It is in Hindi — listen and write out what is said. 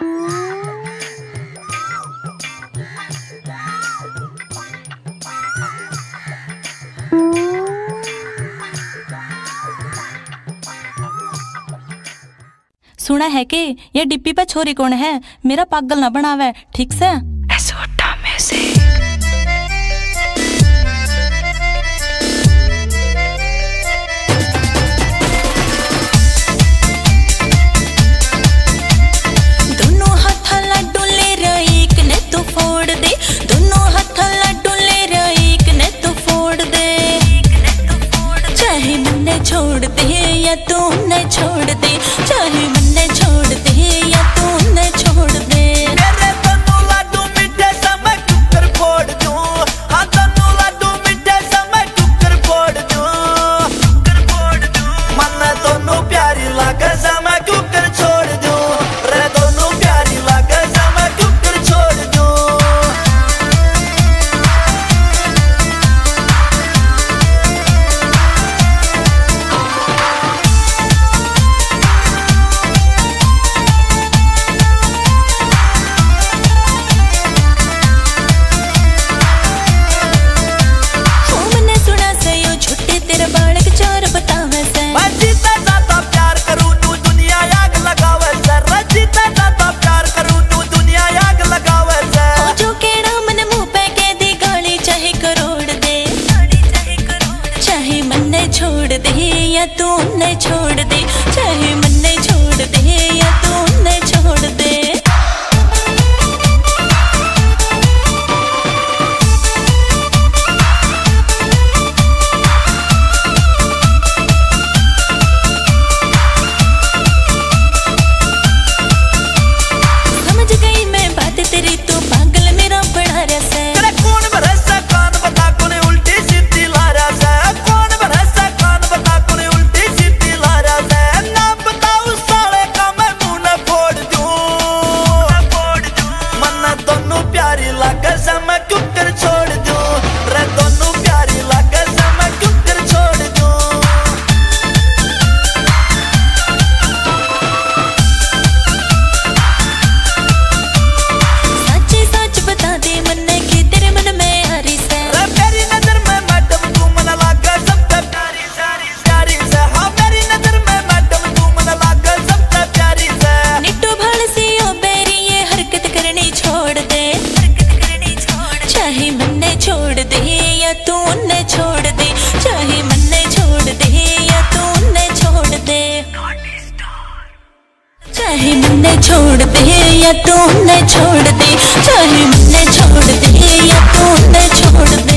सुना है कि ये डिप्पी पे छोरी कौन है, मेरा पागल ना बनावे, ठीक से। दोनों हाथ लड्डू ले रईक ने तू फोड़ दे, दोनों हाथ लड्डू ले रईक ने तू फोड़ दे, चाहे मन्ने छोड़ दे या तू न छोड़ दे, चाहे मन्ने छोड़ दे या तू न छोड़ दे। मेरे दोनों लड्डू मीठे सा मैं कुकर फोड़ दूं, हाँ दोनों लड्डू मीठे सा मैं कुकर फोड़ दूं, मन दोनों प्यारी लागे सा मैं कुकर छोड़ दूं, रे दोनों प्यारी लागे सा मैं कुकर छोड़ दूं। छोड़ दे या तू न छोड़ दे, चाहे मन्ने छोड़ दे या तू न छोड़ दे। समझ गई मैं बात तेरी, तू पागल मेरा बड़ा रस है। कौन भरोसा कान बता कोने उल्टी सीधी लारा से, कौन भरोसा कान बता कोने उल्टी सीधी लारा से, ना बताऊं साले का मैं मुंह न फोड़ दूं, मन दोनों प्यारी लागे से मैं कुकर छोड़ दूं, रे दोनों प्यारी लागे से मैं कुकर छोड़ दूं। सच सच बता दे मन्ने कि तेरे मन में आ रही से, रे मेरी नजर में मैडम तू मन लागे सबसे प्यारी प्यारी से, हाँ मेरी नजर में मैडम तू मन लागे सबसे प्यारी से। निट्टू भाड़ सी ओ बेरी ये हरकत करनी छोड़ दे, चाहे मन्ने छोड़ दे या तू न छोड़ दे, चाहे मन्ने छोड़ दे या तू न छोड़ दे, चाहे मन्ने छोड़ दे या तू न छोड़ दे, चाहे मन्ने छोड़ दे या तू न छोड़ दे।